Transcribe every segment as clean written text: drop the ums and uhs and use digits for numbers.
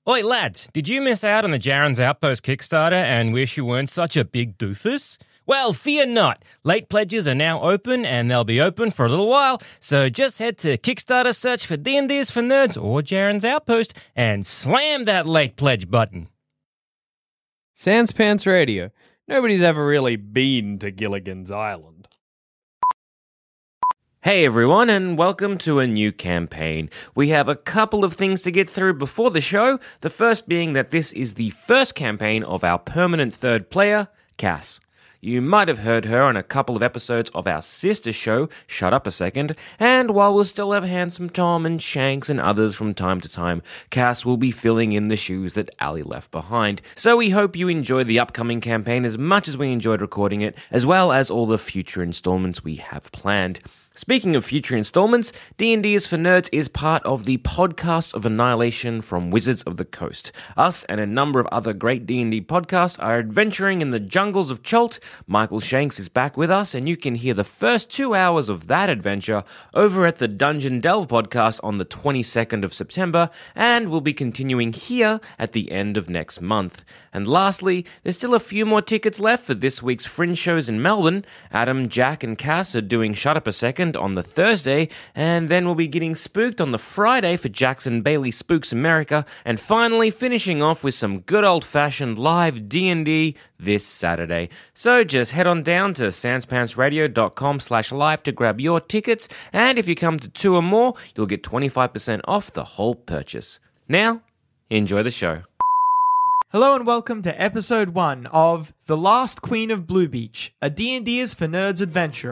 Oi, lads, did you miss out on the Jaren's Outpost Kickstarter and wish you weren't such a big doofus? Well, fear not. Late pledges are now open and they'll be open for a little while, so just head to Kickstarter, search for D&D is for Nerds or Jaren's Outpost and slam that late pledge button. Sans Pants Radio. Nobody's ever really been to Gilligan's Island. Hey everyone, and welcome to a new campaign. We have a couple of things to get through before the show, the first being that this is the first campaign of our permanent third player, Cass. You might have heard her on a couple of episodes of our sister show, Shut Up a Second, and while we'll still have Handsome Tom and Shanks and others from time to time, Cass will be filling in the shoes that Ali left behind. So we hope you enjoy the upcoming campaign as much as we enjoyed recording it, as well as all the future installments we have planned. Speaking of future installments, D&D is for Nerds is part of the Podcast of Annihilation from Wizards of the Coast. Us and a number of other great D&D podcasts are adventuring in the jungles of Chult. Michael Shanks is back with us, and you can hear the first 2 hours of that adventure over at the Dungeon Delve podcast on the 22nd of September, and we'll be continuing here at the end of next month. And lastly, there's still a few more tickets left for this week's Fringe shows in Melbourne. Adam, Jack, and Cass are doing Shut Up a Second on the Thursday, and then we'll be getting spooked on the Friday for Jackson Bailey Spooks America, and finally finishing off with some good old-fashioned live D&D this Saturday. So just head on down to sanspantsradio.com/live to grab your tickets, and if you come to 2 or more, you'll get 25% off the whole purchase. Now, enjoy the show. Hello and welcome to episode 1 of The Last Queen of Blue Beach, a D&D is for Nerds adventure.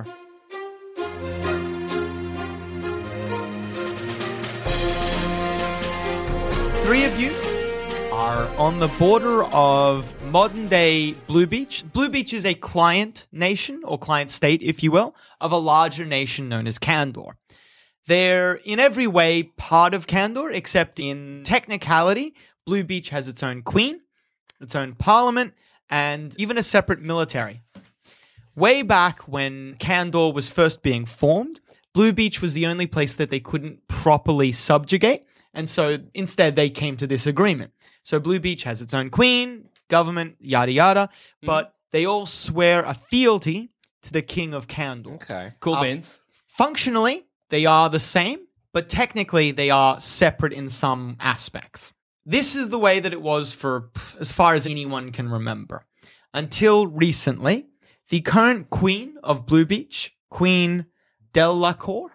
Three of you are on the border of modern-day Blue Beach. Blue Beach is a client nation, or client state, if you will, of a larger nation known as Kandor. They're in every way part of Kandor, except in technicality, Blue Beach has its own queen, its own parliament, and even a separate military. Way back when Kandor was first being formed, Blue Beach was the only place that they couldn't properly subjugate, and so instead they came to this agreement. So Blue Beach has its own queen, government, yada yada, but they all swear a fealty to the king of Kandor. Okay. Cool beans. Functionally, they are the same, but technically they are separate in some aspects. This is the way that it was for as far as anyone can remember. Until recently, the current queen of Blue Beach, Queen Delacour,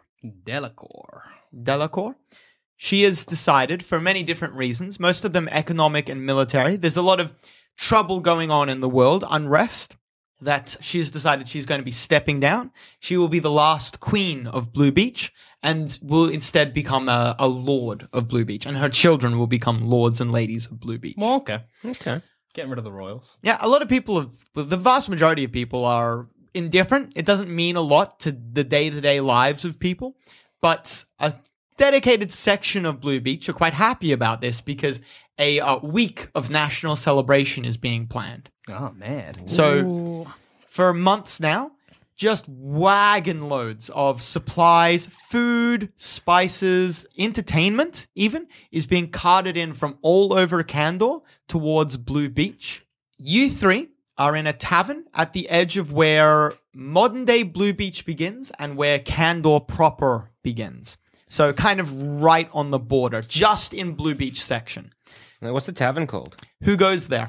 she has decided, for many different reasons, most of them economic and military, there's a lot of trouble going on in the world, unrest, that she has decided she's going to be stepping down. She will be the last queen of Blue Beach and will instead become a lord of Blue Beach, and her children will become lords and ladies of Blue Beach. Well, okay. Getting rid of the royals. Yeah, a lot of people, the vast majority of people are indifferent. It doesn't mean a lot to the day-to-day lives of people, but a dedicated section of Blue Beach are quite happy about this because a week of national celebration is being planned. Oh, man. So for months now, just wagon loads of supplies, food, spices, entertainment even, is being carted in from all over Kandor towards Blue Beach. You three are in a tavern at the edge of where modern-day Blue Beach begins and where Kandor proper begins. So kind of right on the border, just in Blue Beach section. What's the tavern called? Who goes there?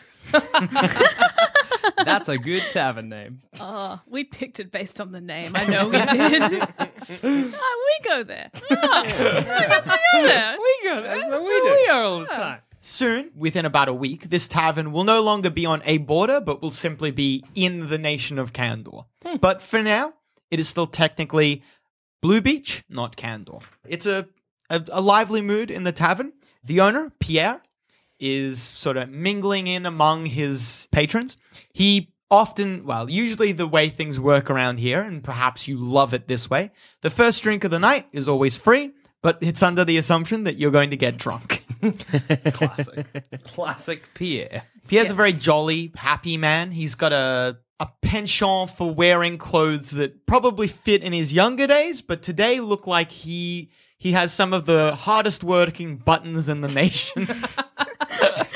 That's a good tavern name. We picked it based on the name. I know we did. We go there. I guess we go there. We go there. That's where we are all the time. Soon, within about a week, this tavern will no longer be on a border, but will simply be in the nation of Kandor. But for now, it is still technically Blue Beach, not Kandor. It's a lively mood in the tavern. The owner, Pierre, is sort of mingling in among his patrons. He often, usually the way things work around here, and perhaps you love it this way, the first drink of the night is always free, but it's under the assumption that you're going to get drunk. Classic Pierre. Pierre's a very jolly, happy man. He's got a penchant for wearing clothes that probably fit in his younger days, but today look like he has some of the hardest working buttons in the nation.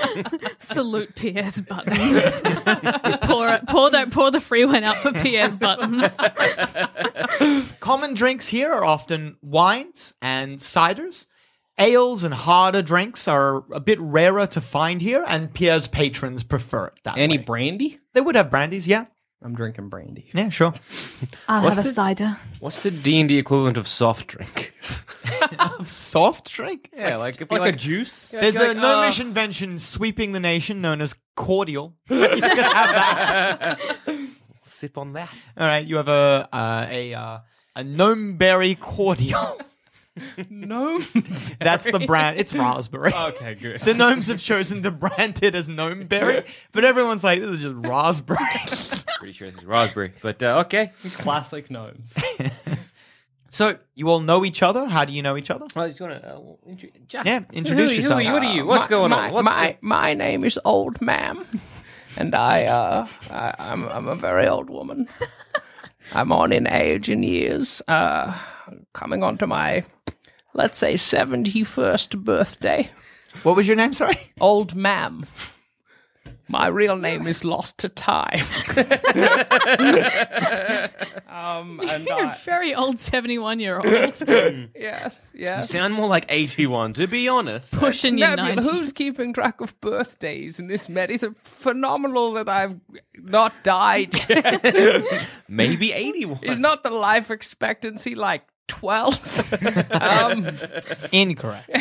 Salute Pierre's buttons. pour the free one out for Pierre's buttons. Common drinks here are often wines and ciders. Ales and harder drinks are a bit rarer to find here, and Pierre's patrons prefer it that Any way. brandy? They would have brandies, yeah. I'm drinking brandy. Yeah, sure. I'll What's have a the- cider. What's the D&D equivalent of soft drink? Soft drink? Yeah, like if Like you a juice? There's like, a gnomish invention sweeping the nation known as cordial. You can have that. sip on that. All right, you have a gnome berry cordial. No. That's the brand. It's raspberry. Okay, good. The gnomes have chosen to brand it as gnome berry, but everyone's like, this is just raspberry. Pretty sure this is raspberry, but okay. Classic gnomes. So you all know each other. How do you know each other? Well, you want to Jack? Yeah, introduce yourself. What are you? What's going on? My name is Old Ma'am, and I'm a very old woman. I'm on in age and years, coming on to my, let's say, 71st birthday. What was your name? Sorry. Old Ma'am. My real name is lost to time. And You're a very old 71-year-old. yes, You yes. sound more like 81, to be honest. Pushing your Nebula, 90s. who's keeping track of birthdays in this med? It's phenomenal that I've not died yet. Maybe 81. Is not the life expectancy like 12? Incorrect.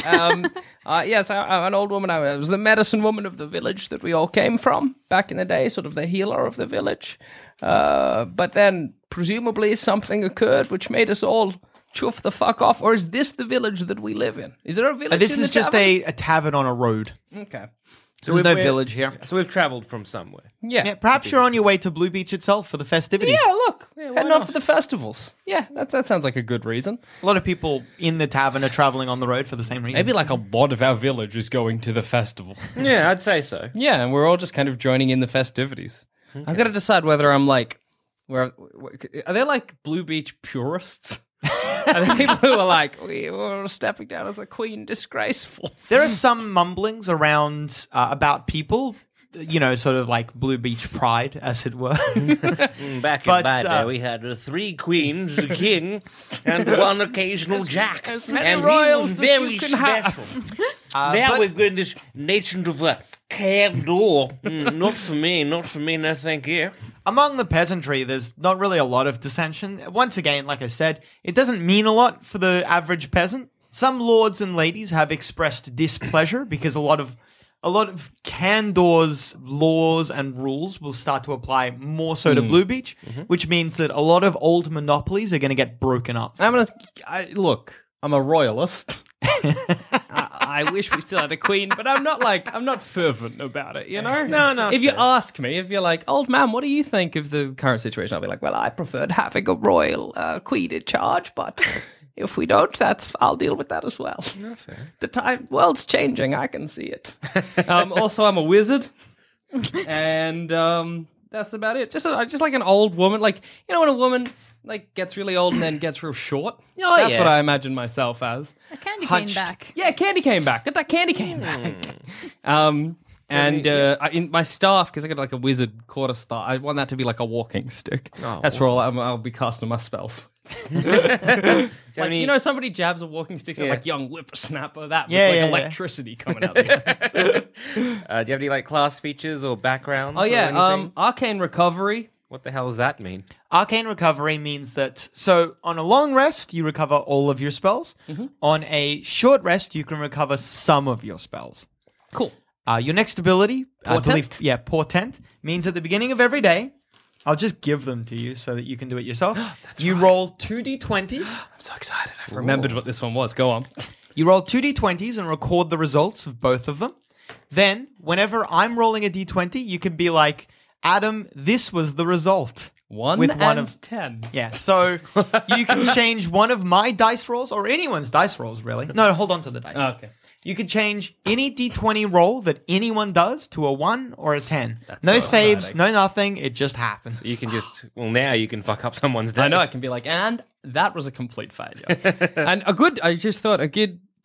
Yes, I'm an old woman. I was the medicine woman of the village that we all came from back in the day, sort of the healer of the village. But then presumably something occurred which made us all chuff the fuck off. Or is this the village that we live in? Is there a village This in is the just tavern? a tavern on a road. Okay. So There's no we're- village here. So we've travelled from somewhere. Yeah, perhaps you're on your way to Blue Beach itself for the festivities. Yeah, look. Heading off for the festivals. Yeah, that sounds like a good reason. A lot of people in the tavern are traveling on the road for the same reason. Maybe like a lot of our village is going to the festival. Yeah, I'd say so. Yeah, and we're all just kind of joining in the festivities. I've got to decide whether I'm like, are there like Blue Beach purists? Are there people who are like, we're stepping down as a queen, disgraceful? There are some mumblings around about people, sort of like Blue Beach pride, as it were. Back But, in my day, we had 3 queens, a king, and 1 occasional jack. as many and royals he was as very you can have. special. Now we've got this nation of candor. Not for me, no thank you. Among the peasantry, there's not really a lot of dissension. Once again, like I said, it doesn't mean a lot for the average peasant. Some lords and ladies have expressed displeasure because a lot of Candor's laws and rules will start to apply more so to Blue Beach, which means that a lot of old monopolies are going to get broken up. Look, I'm a royalist. I wish we still had a queen, but I'm not fervent about it, you know? No, If you fair. ask me, if you're like, old man, what do you think of the current situation? I'll be like, well, I preferred having a royal queen in charge, but if we don't, I'll deal with that as well. The world's changing, I can see it. Also, I'm a wizard, and that's about it. Just like an old woman, like, when a woman like gets really old and then gets real short. Oh, That's yeah. what I imagine myself as. A candy Hunched. cane back. Yeah, candy came back. Got that candy came back. In my staff, because I got like a wizard quarter staff, I want that to be like a walking stick. Oh, That's where I'll be casting my spells. Somebody jabs a walking stick at Yeah. like young whippersnapper, that with Yeah, like yeah, yeah. electricity coming out the end. Do you have any like class features or backgrounds? Oh or yeah, anything? arcane recovery. What the hell does that mean? Arcane recovery means that, so on a long rest, you recover all of your spells. On a short rest, you can recover some of your spells. Cool. Your next ability, Portent? Portent, means at the beginning of every day, I'll just give them to you so that you can do it yourself. You roll 2d20s. I'm so excited. I've remembered what this one was. Go on. You roll 2d20s and record the results of both of them. Then, whenever I'm rolling a d20, you can be like, Adam, this was the result. 1 With and one of- 10. Yeah, so you can change one of my dice rolls, or anyone's dice rolls, really. No, hold on to the dice. Okay. You could change any d20 roll that anyone does to a 1 or a 10. That's No so saves, exciting. no nothing, it just happens. You can just now you can fuck up someone's day. I know I can be like, and that was a complete failure. And I just thought a good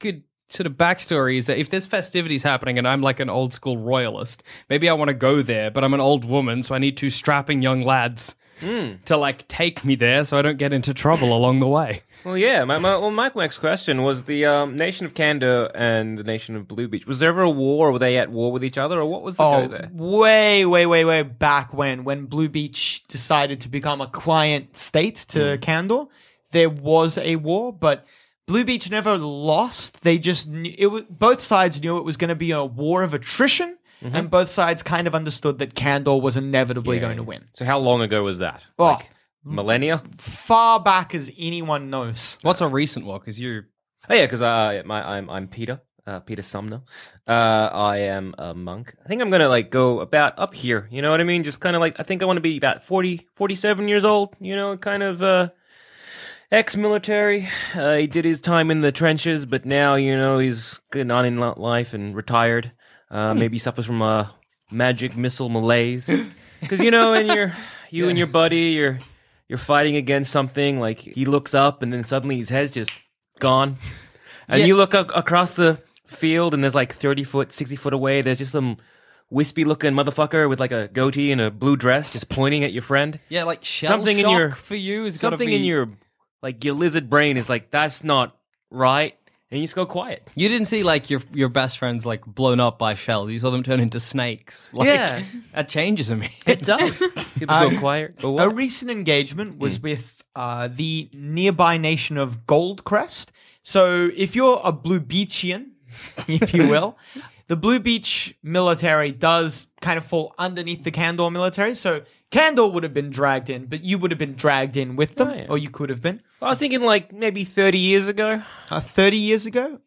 sort of backstory is that if there's festivities happening and I'm like an old school royalist, maybe I want to go there, but I'm an old woman, so I need two strapping young lads to like take me there so I don't get into trouble along the way. Well, yeah. My next question was the nation of Kandor and the nation of Blue Beach. Was there ever a war? Or were they at war with each other, or what was the go there? Way back when Blue Beach decided to become a client state to Kandor, there was a war, but Blue Beach never lost. They just both sides knew it was going to be a war of attrition, and both sides kind of understood that Kandor was inevitably going to win. So how long ago was that? Oh, Like millennia? far back as anyone knows. What's a recent war? Because you're... Oh yeah, because I'm Peter. Peter Sumner. I am a monk. I think I'm gonna like go about up here. You know what I mean? Just kind of like I think I want to be about 47 years old. You know, kind of ex-military. He did his time in the trenches, but now you know he's getting on in life and retired. Maybe suffers from a magic missile malaise. Because you know, and you and your buddy, you're fighting against something. Like he looks up, and then suddenly his head's just gone. And you look across the field, and there's like 30 foot, 60 foot away, there's just some wispy-looking motherfucker with like a goatee and a blue dress just pointing at your friend. Yeah, like shell Something in shock your- for you is Something in your lizard brain is like, that's not right. And you just go quiet. You didn't see like your best friends like blown up by shells. You saw them turn into snakes. Like, Yeah. that changes me. It does. People go quiet. Go A what? recent engagement was with the nearby nation of Goldcrest. So if you're a Blue Beachian, if you will, the Blue Beach military does kind of fall underneath the Kandor military. So Kandor would have been dragged in, but you would have been dragged in with them, Oh, yeah. or you could have been. I was thinking like maybe 30 years ago. 30 years ago?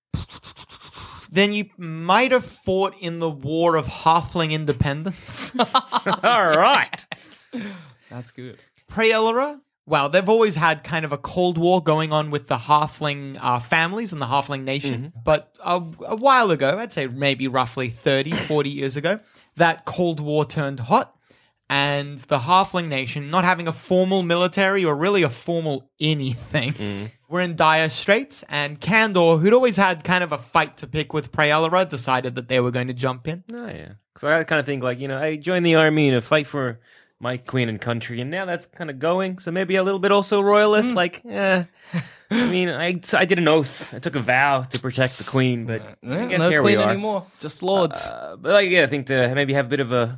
Then you might have fought in the War of Halfling Independence. All right. That's good. Praelara, well, they've always had kind of a Cold War going on with the Halfling families and the Halfling nation. But a while ago, I'd say maybe roughly 30, 40 years ago, that Cold War turned hot. And the Halfling nation, not having a formal military or really a formal anything, were in dire straits. And Kandor, who'd always had kind of a fight to pick with Praelara, decided that they were going to jump in. Oh, yeah. So I kind of think like, you know, I joined the army to fight for my queen and country, and now that's kind of going. So maybe a little bit also royalist. Like, I mean, I did an oath. I took a vow to protect the queen, but I guess no here queen we are. anymore. Just lords. But like, yeah, I think to maybe have a bit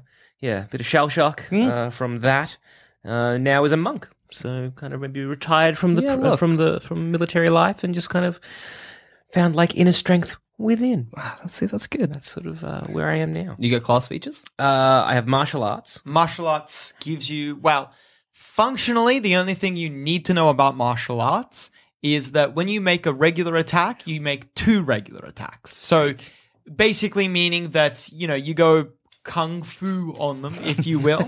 of shell shock from that. Now as a monk, so kind of maybe retired from the from military life and just kind of found like inner strength within. Wow, that's good. That's sort of where I am now. You got class features? I have martial arts. Martial arts gives you, well, functionally, the only thing you need to know about martial arts is that when you make a regular attack, you make 2 regular attacks. So basically meaning that, you know, you go kung fu on them, if you will,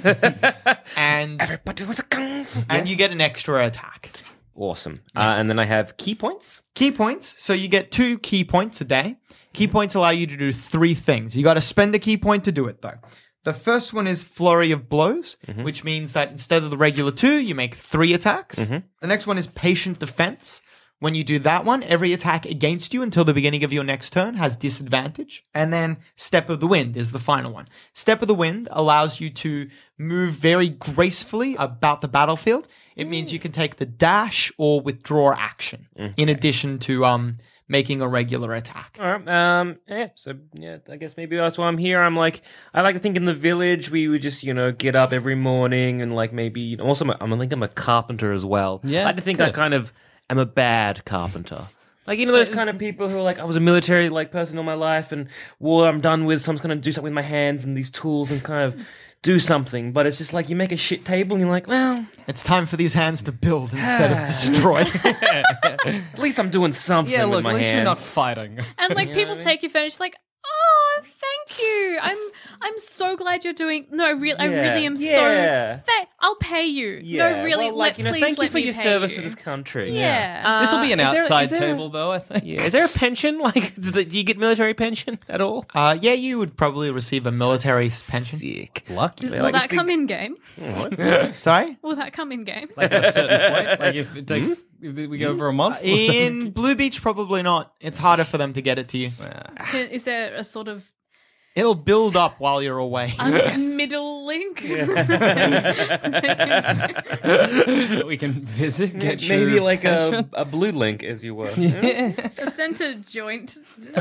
and Everybody was a kung fu. and you get an extra attack. Awesome. And then I have key points. Key points. So you get 2 key points a day. Key points allow you to do 3 things. You got to spend a key point to do it, though. The first one is Flurry of Blows, which means that instead of the regular 2, you make 3 attacks. The next one is Patient Defense. When you do that one, every attack against you until the beginning of your next turn has disadvantage. And then Step of the Wind is the final one. Step of the Wind allows you to move very gracefully about the battlefield. It means you can take the dash or withdraw action in addition to making a regular attack. All right. I guess maybe that's why I'm here. I like to think in the village we would just, you know, get up every morning and like maybe, you know, also I'm a carpenter as well. Yeah, I like to think I good. kind of am a bad carpenter. Like, you know, those kind of people who are like, I was a military like person all my life and war I'm done with, so I'm just going to do something with my hands and these tools and kind of do something. But it's just like you make a shit table and you're like, well, It's time for these hands to build instead of destroy. at least I'm doing something Yeah, with look, my at least hands. you're not fighting. And like know people what I mean? take your furniture like, oh, thank you. I'm so glad you're doing. No, I really am Yeah. so. I'll pay you. Yeah, No, really. well, like, you know, please thank you let for me your pay service you. to this country. Yeah. This will be an is there- outside is there- table, though, I think. Yeah, is there a pension? Like, do you get military pension at all? Yeah, you would probably receive a military pension. Sick. Lucky. Will that come in game? Sorry? Will that come in game? Like at a certain point. Like if it takes If we go for a month? In Blue Beach, probably not. It's harder for them to get it to you. Is there a sort of It'll build up while you're away. middle link? We can visit, get Maybe your like pension. a blue link, as you were. A center joint.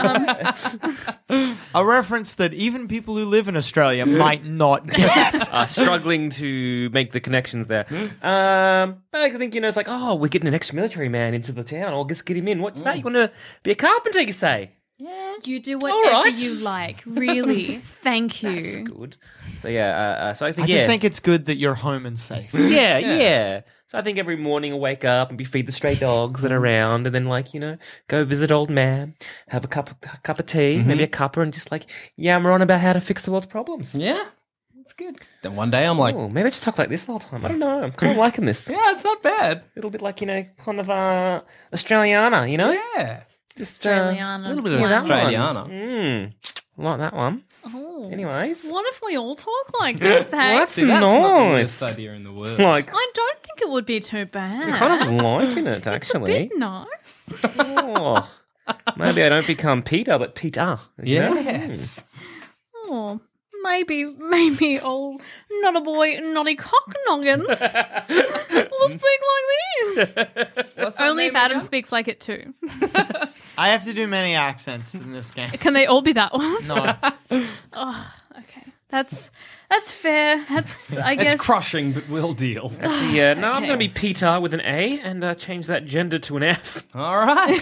A reference that even people who live in Australia might not get. Struggling to make the connections there. But I think, it's like, oh, we're getting an ex-military man into the town. I'll just get him in. What's that? You want to be a carpenter, you say? You do whatever right. you like. Really. Thank you. That's good. So, so I think, I just think it's good that you're home and safe. Yeah. So I think every morning I'll wake up and feed the stray dogs that are around, and then go visit old man, have a cup of tea, maybe a cuppa, and just yammer on about how to fix the world's problems. Yeah, that's good. Then one day I'm like, Oh, maybe I just talk like this the whole time. I don't know. I'm kind of liking this. yeah, it's not bad. A little bit like, kind of Australiana, Yeah. Just Australiana. A little bit of that one. Australiana. I like that one. Oh. Anyways. What if we all talk like this, hey? Well, that's See, that's not the nice. worst idea in the world. Like, I don't think it would be too bad. I'm kind of liking it, It's a actually. bit nice. Oh, maybe I don't become Peter, but Peter. Yes. Oh, maybe old not a boy, naughty cocknoggin will speak like this. Only if Adam speaks like it too. I have to do many accents in this game. Can they all be that one? No. Oh, okay. That's fair. That's I guess It's crushing, but we'll deal. Actually, no, I'm Okay. going to be Peter with an A and change that gender to an F. All right.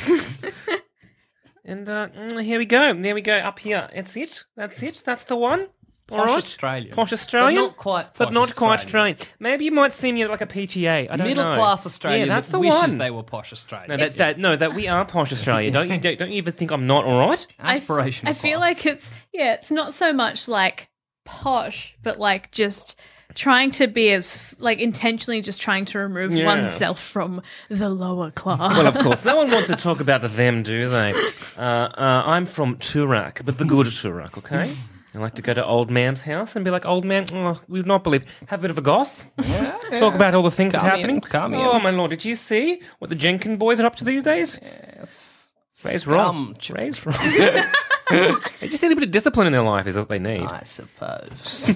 And here we go. There we go. Up here. That's it. That's the one. All Posh right. Australian. Posh Australian. But not quite But posh not quite Australian. Australian. Maybe you might see me like a PTA. I don't know. Middle class Australian Yeah, that's that the wishes one. they were posh Australian. No, that we are posh Australia. Don't you even think I'm not? All right. Aspirational. I feel like it's not so much like posh, but like just trying to be as intentionally just trying to remove Yeah. oneself from the lower class. Well, of course, no one wants to talk about them, do they? I'm from Turak, but the good Turak, okay? I like to go to old ma'am's house and be like, old ma'am, we would not believe. Have a bit of a goss. Talk about all the things that are happening. Come in. Oh, my lord, did you see what the Jenkin boys are up to these days? Yes. Raise wrong. Raise wrong. They just need a bit of discipline in their life is what they need. I suppose.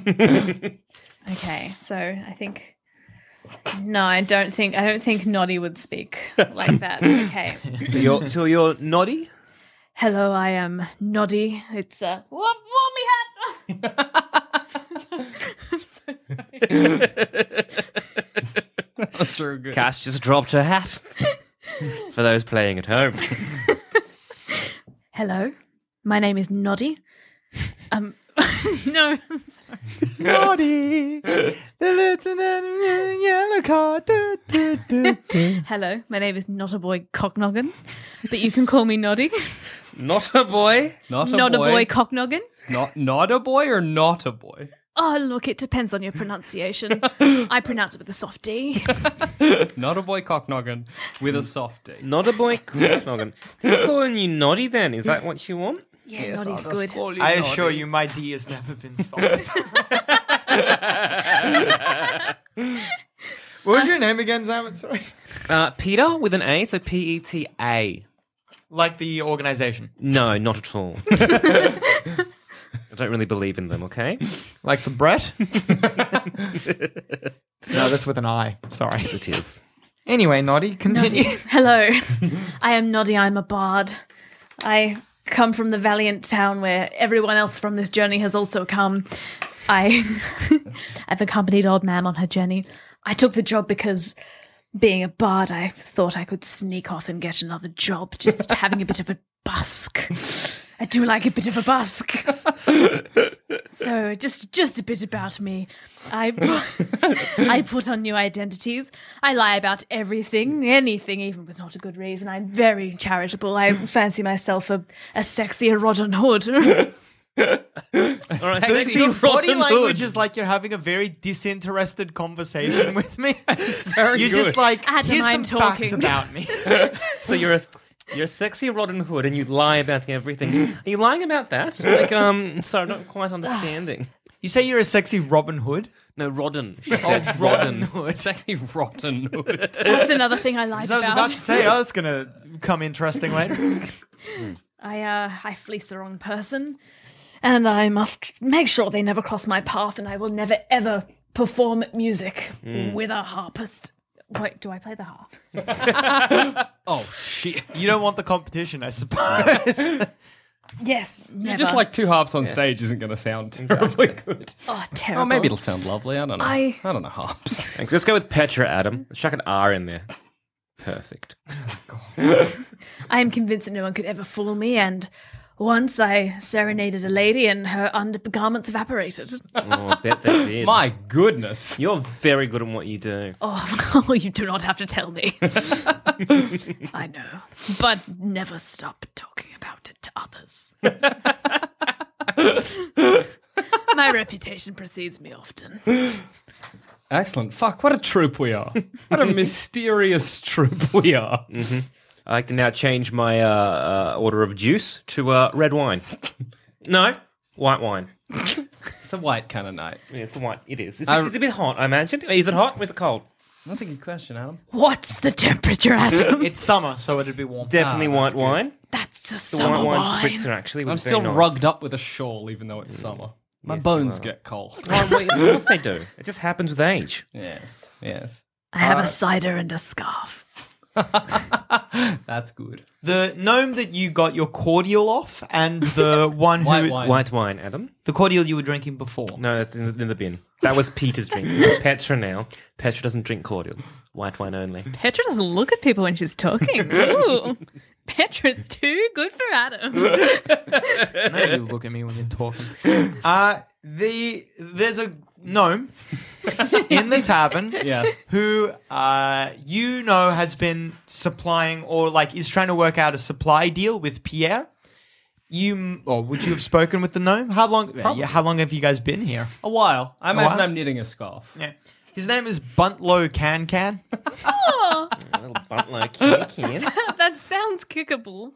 Okay, so I think no, I don't think Noddy would speak like that. Okay. So you're Noddy? Hello, I am Noddy. It's whoop me hat. I'm so sorry. True good. Cass just dropped her hat. For those playing at home. Hello, my name is Noddy. No, I'm sorry. Naughty, the little yellow car. Hello, my name is Not a Boy Cocknoggin, but you can call me Noddy. Not a boy. Not Not a boy Cocknoggin. Not a boy or not a boy? Oh, look, it depends on your pronunciation. I pronounce it with a soft D. Not a boy cocknoggin with a soft D. Not a boy. Noggin. They're calling you Noddy then. Is that what you want? Yeah, Yes, Noddy's I'll just good. call you I Noddy. assure you, my D has never been soft. What was your name again, Simon? Sorry. Peter with an A, so P-E-T-A. Like the organization. No, not at all. I don't really believe in them, okay? Like the Brett? No, that's with an I. Sorry. It is. Anyway, Noddy, continue. Noddy. Hello, I am Noddy. I'm a bard. I come from the valiant town where everyone else from this journey has also come. I've accompanied Old Mam on her journey. I took the job because, being a bard, I thought I could sneak off and get another job, just having a bit of a busk. I do like a bit of a busk. So, just a bit about me. I put on new identities. I lie about everything, anything, even with not a good reason. I'm very charitable. I fancy myself a sexier Robin Hood. All right, Sexy Your body Robin language Hood. is like you're having a very disinterested conversation with me. Very You're good. just like, Adam, here's I'm some facts talking. about me. So you're a sexy Robin Hood and you lie about everything. Are you lying about that? Like, sorry, I'm not quite understanding. You say you're a sexy Robin Hood? No, Rodden. Oh, Robin Hood. Sexy rotten hood. That's another thing I lied I was about. about to say, oh, it's going to come interesting later. I fleece the wrong person, and I must make sure they never cross my path, and I will never ever perform music with a harpist. Wait, do I play the harp? Oh, shit. You don't want the competition, I suppose. Yes, never. Just like two harps on stage isn't going to sound terribly good. Oh, terrible. Or maybe it'll sound lovely. I don't know. I don't know harps. Thanks. Let's go with Petra, Adam. Let's chuck an R in there. Perfect. I am convinced that no one could ever fool me, and once I serenaded a lady and her undergarments evaporated. Oh, I bet they did. My goodness. You're very good at what you do. Oh, you do not have to tell me. I know, but never stop talking about it to others. My reputation precedes me often. Excellent. Fuck, what a troop we are. What a mysterious troop we are. Mm-hmm. I like to now change my order of juice to red wine. No, white wine. It's a white kind of night. Yeah, it's the white. It is. It's a bit hot, I imagine. Is it hot or is it cold? That's a good question, Adam. What's the temperature, Adam? It's summer, so it'd be warm. Definitely white wine. That's just The summer white wine. wine spritzer, actually. I'm still rugged up with a shawl, even though it's summer. My bones get cold. Of course they do. It just happens with age. Yes, yes. I have a cider and a scarf. That's good. The gnome that you got your cordial off, and the one who White is wine. White wine, Adam. the cordial you were drinking before. No, that's in the bin. That was Peter's drink. It's Petra now. Petra doesn't drink cordial. White wine only. Petra doesn't look at people when she's talking. Ooh. Petra's too good for Adam. Now you look at me when you're talking. There's a gnome in the tavern who has been supplying or is trying to work out a supply deal with Pierre. Would you have spoken with the gnome? How long have you guys been here? A while. I imagine while? I'm knitting a scarf. Yeah. His name is Buntlow Can. Oh, A little butler can. that sounds kickable.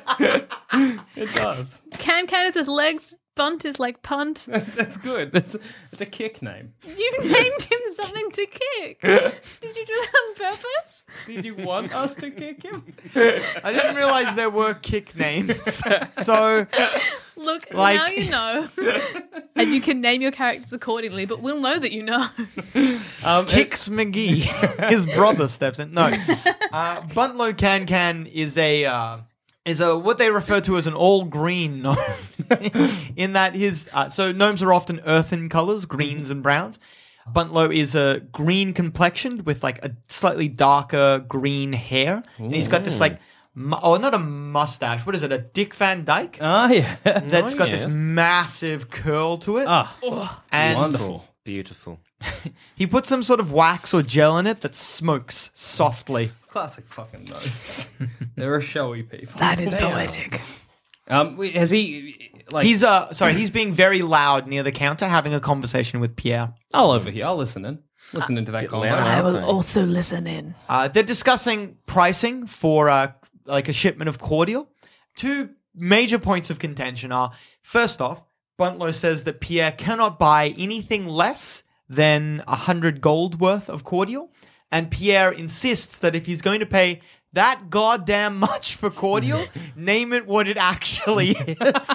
It does. Can is with legs. Bunt is like punt. That's good. It's a kick name. You named him something to kick. Did you do that on purpose? Did you want us to kick him? I didn't realize there were kick names. So Look, now you know. And you can name your characters accordingly, but we'll know that you know. Kicks McGee, his brother, steps in. No, Buntlow Can is a what they refer to as an all green gnome. In that so gnomes are often earthen colors, greens and browns. Buntlow is a green complexioned with a slightly darker green hair, and he's got this not a mustache. What is it? A Dick Van Dyke? Oh, yeah. That's got this massive curl to it. And Wonderful. Beautiful. he puts some sort of wax or gel in it that smokes softly. Classic fucking gnomes. They're a showy people. That is poetic. Has he, He's being very loud near the counter having a conversation with Pierre. I'll over here. I'll listen in. Listen into that convo. loud. I will Okay. also listen in. They're discussing pricing for a shipment of cordial. Two major points of contention are, first off, Buntlow says that Pierre cannot buy anything less than 100 gold worth of cordial. And Pierre insists that if he's going to pay that goddamn much for cordial, name it what it actually is.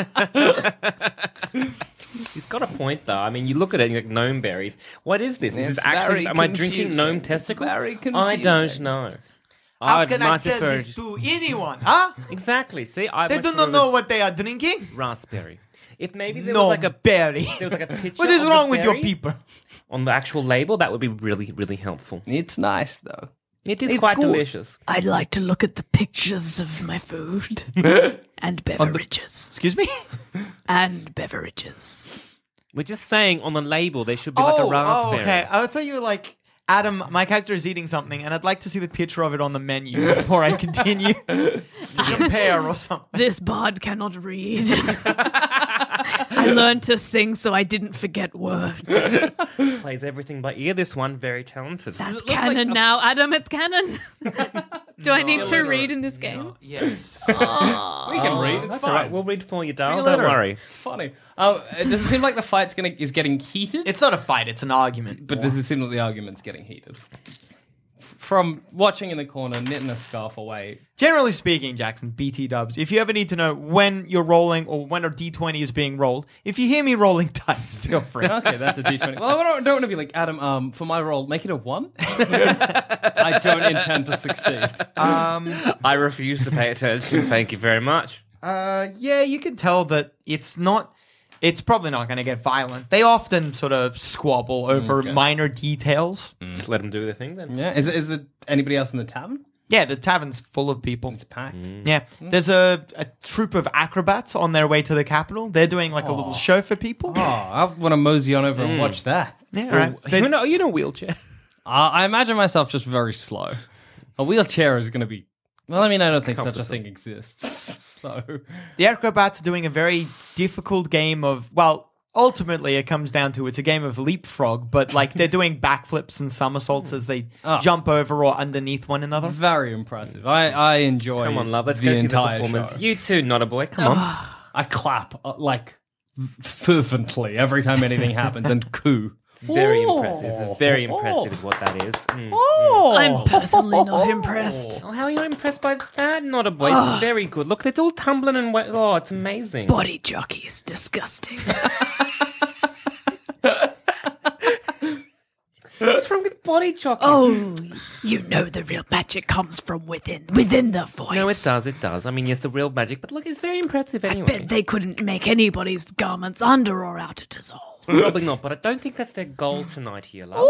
He's got a point, though. I mean, you look at it, you're like, gnome berries. What is this? Is It's this actually? very Am I drinking confusing. gnome It's testicles? very I don't confusing. know. How I'd can I much sell prefer this to anyone, huh? Exactly. See, I They much do prefer not know this what they are drinking. raspberry. If maybe there No, was like a berry. there was like a picture. What is of the wrong with your berry people? on the actual label, that would be really, really helpful. It's nice, though. It is It's quite good. delicious. I'd like to look at the pictures of my food and beverages. Excuse me? And beverages. We're just saying on the label there should be like a raspberry. okay. I thought you were like, Adam, my character is eating something, and I'd like to see the picture of it on the menu before I continue to compare or something. This bard cannot read. I learned to sing so I didn't forget words. Plays everything by ear. This one very talented. That's canon now, Adam. It's canon. Do I need to read in this game? Yes. We can read. It's That's fine. all right. We'll read for you, darling. Read Don't later. worry. It's funny. Does it seem like the fight's is getting heated? It's not a fight, it's an argument. But does it seem like the argument's getting heated? From watching in the corner, knitting a scarf away. Generally speaking, Jackson, BT dubs, if you ever need to know when you're rolling or when a D20 is being rolled, if you hear me rolling dice, feel free. Okay, that's a D20. Well, I don't want to be like, Adam, for my roll, make it a 1. I don't intend to succeed. I refuse to pay attention. Thank you very much. Yeah, you can tell that it's probably not going to get violent. They often sort of squabble over minor details. Just let them do their thing then. Yeah, is there anybody else in the tavern? Yeah, the tavern's full of people. It's packed. Yeah, there's a troop of acrobats on their way to the capital. They're doing like a little show for people. Oh, I want to mosey on over and watch that. Yeah, all right. You know, wheelchair. I imagine myself just very slow. A wheelchair is going to be... Well, I mean, I don't think such a thing exists. So The acrobats are doing a very difficult game of, well, ultimately it comes down to it's a game of leapfrog, but like they're doing backflips and somersaults as they jump over or underneath one another. very impressive. I enjoy Come on, love. Let's the go see the entire performance. show. You too, not a boy. Come on. I clap fervently every time anything happens and coo. It's very impressive. It's very impressive is what that is. I'm personally not impressed. Oh, how are you not impressed by that? Not a boy. It's very good. Look, it's all tumbling and wet. Oh, it's amazing. Body jockey is disgusting. What's wrong with body jockey? Oh, you know the real magic comes from within the voice. No, it does. It does. I mean, yes, the real magic, but look, it's very impressive I anyway. bet they couldn't make anybody's garments under or out to dissolve. Probably not, but I don't think that's their goal tonight here, love.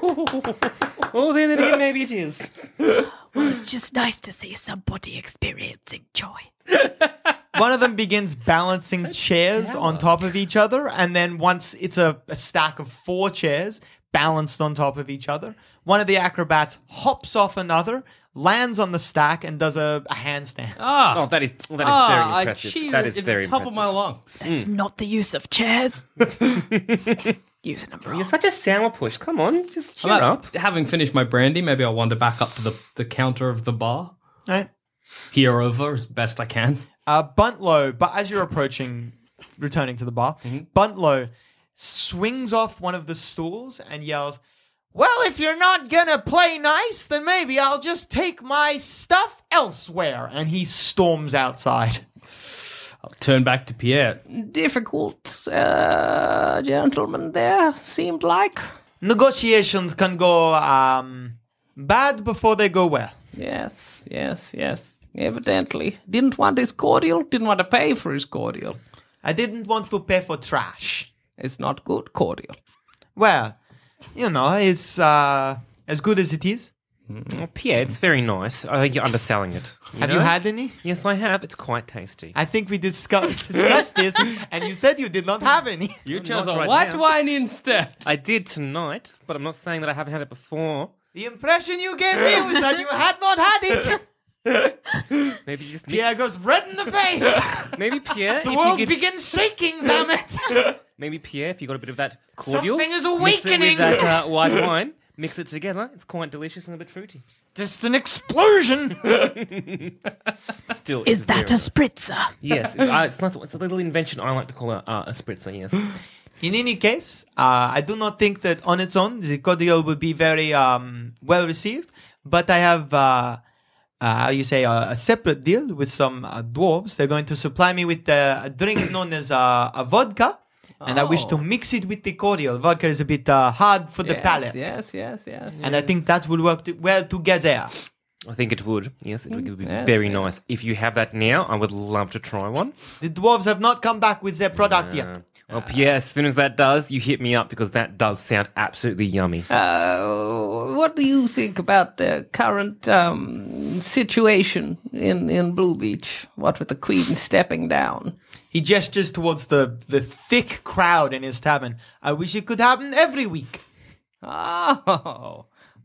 Oh, then again, maybe it is. Well, it's just nice to see somebody experiencing joy. One of them begins balancing chairs on top of each other, and then once it's a stack of 4 chairs balanced on top of each other, one of the acrobats hops off another, lands on the stack, and does a handstand. Oh, that is very I impressive. cheated That is at very the top impressive. of my lungs. That's not the use of chairs. Using them wrong. You're such a sourpuss. Come on, just cheer I'm up. having finished my brandy, maybe I'll wander back up to the counter of the bar. All right. Peer over as best I can. Buntlow, but as you're returning to the bar, Buntlow swings off one of the stools and yells, "Well, if you're not gonna play nice, then maybe I'll just take my stuff elsewhere." And he storms outside. I'll turn back to Pierre. Difficult gentleman there, seemed like. Negotiations can go bad before they go well. Yes. Evidently. Didn't want his cordial, didn't want to pay for his cordial. I didn't want to pay for trash. It's not good cordial. Well, it's as good as it is. Oh, Pierre, it's very nice. I think you're underselling it. Have you had any? Yes, I have. It's quite tasty. I think we discussed this, and you said you did not have any. You chose not a right white now. wine instead. I did tonight, but I'm not saying that I haven't had it before. The impression you gave me was that you had not had it. Maybe you just Pierre goes red in the face. Maybe Pierre, The if world you could, begins shaking, Zamet. maybe Pierre, if you got a bit of that cordial, Something is mix it awakening. with that white wine, mix it together. It's quite delicious and a bit fruity. Just an explosion. Still, Is it's that a very- spritzer? Yes, it's a little invention I like to call a spritzer. Yes. In any case, I do not think that on its own the cordial would be very well received. But I have, a separate deal with some dwarves. They're going to supply me with a drink known as a vodka. And I wish to mix it with the cordial. Vodka is a bit hard for the palate. Yes. And I think that would work well together. I think it would. Yes, it would be very nice. If you have that now, I would love to try one. The dwarves have not come back with their product yet. Well, Pierre, as soon as that does, you hit me up because that does sound absolutely yummy. What do you think about the current situation in Blue Beach? What with the Queen stepping down? He gestures towards the thick crowd in his tavern. I wish it could happen every week. Oh.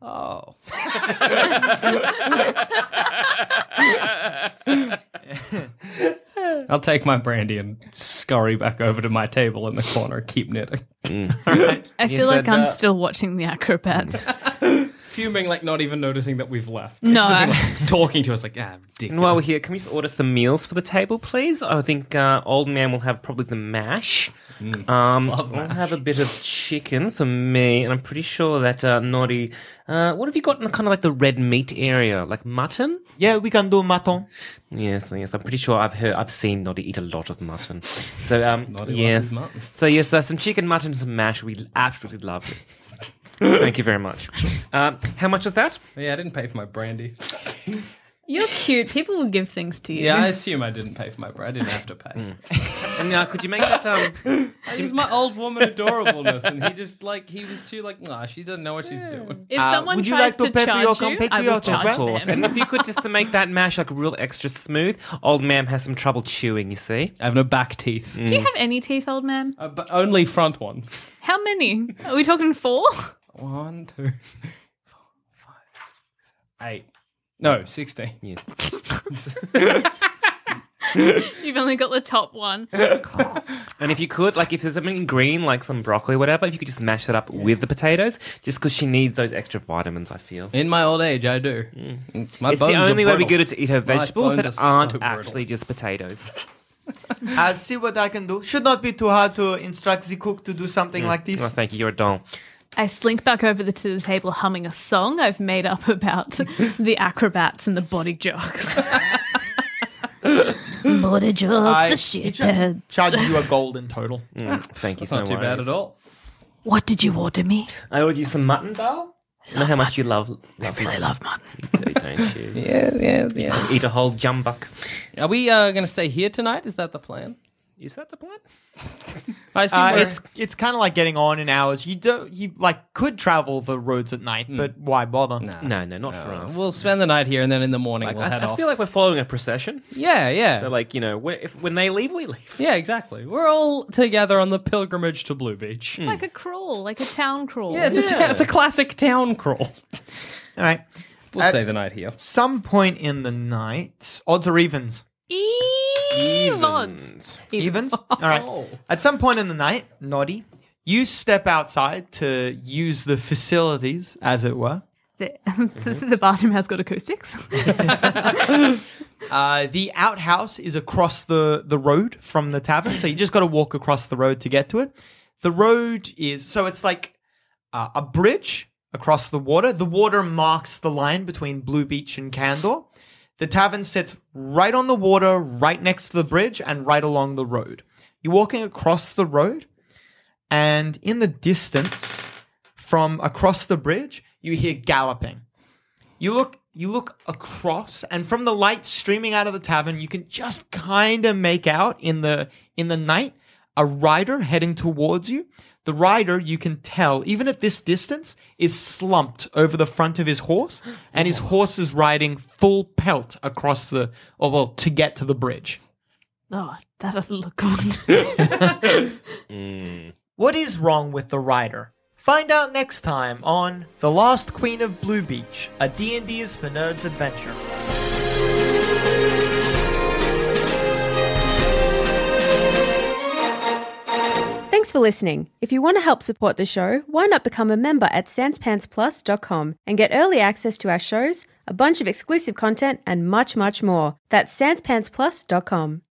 I'll take my brandy and scurry back over to my table in the corner, keep knitting. I feel like I'm still watching the acrobats. fuming, like not even noticing that we've left. No. Like, talking to us like, ridiculous. And while we're here, can we just order some meals for the table, please? I think old man will have probably the mash. I'll have a bit of chicken for me, and I'm pretty sure that Noddy. What have you got in the kind of like the red meat area, like mutton? Yeah, we can do mutton. Yes. I'm pretty sure I've seen Noddy eat a lot of mutton. So Noddy loves yes. his mutton. So yes, some chicken, mutton, and some mash. We absolutely love it. Thank you very much. How much was that? Yeah, I didn't pay for my brandy. You're cute. People will give things to you. Yeah, I assume I didn't pay for my brandy. I didn't have to pay. And could you make that? It was my old woman adorableness, and he was too she doesn't know what she's doing. If someone would you tries like to pay for your charge you, I will compatriot as charge well? Of course. them. And if you could just to make that mash like real extra smooth, old man has some trouble chewing, you see. I have no back teeth, Do you have any teeth, old man? but only front ones. How many? Are we talking 4? 1, 2, 4, 5, 8. No, 16. Yeah. You've only got the top one. And if you could, like if there's something green, like some broccoli or whatever, if you could just mash that up with the potatoes, just because she needs those extra vitamins, I feel. In my old age, I do. My It's the bones are only way we brittle. get her to eat her vegetables bones that are so aren't brittle. actually just potatoes. I'll see what I can do. Should not be too hard to instruct the cook to do something like this. Oh, thank you. You're a doll. I slink back over to the table humming a song I've made up about the acrobats and the body jocks. Body jocks, the He shitheads. charges you a gold in total. Thank you. That's not too bad at all. What did you order me? I ordered you some mutton, doll. I know how much you love. I really love mutton. You do, don't you? Yeah. Eat a whole jumbuck. Are we going to stay here tonight? Is that the plan? Is that the plan? I assume It's kind of like getting on in hours. You could travel the roads at night, but why bother? No, not for us. we'll spend the night here, and then in the morning Like, we'll head I off. feel like we're following a procession. Yeah. So, like, when they leave, we leave. Yeah, exactly. We're all together on the pilgrimage to Blue Beach. It's like a crawl, like a town crawl. Yeah, it's a classic town crawl. All right. We'll stay the night here. Some point in the night, odds or evens? Evens. Evens? All right. At some point in the night, Noddy, you step outside to use the facilities, as it were. The bathroom has got acoustics. The outhouse is across the road from the tavern, so you just got to walk across the road to get to it. The road it's like a bridge across the water. The water marks the line between Blue Beach and Candor. The tavern sits right on the water, right next to the bridge, and right along the road. You're walking across the road, and in the distance, from across the bridge, you hear galloping. You look across, and from the light streaming out of the tavern, you can just kind of make out in the night a rider heading towards you. The rider, you can tell, even at this distance, is slumped over the front of his horse, and his horse is riding full pelt across to get to the bridge. Oh, that doesn't look good. What is wrong with the rider? Find out next time on The Last Queen of Blue Beach, a D&D is for Nerds adventure. Thanks for listening. If you want to help support the show, why not become a member at sanspantsplus.com and get early access to our shows, a bunch of exclusive content, and much, much more. That's sanspantsplus.com.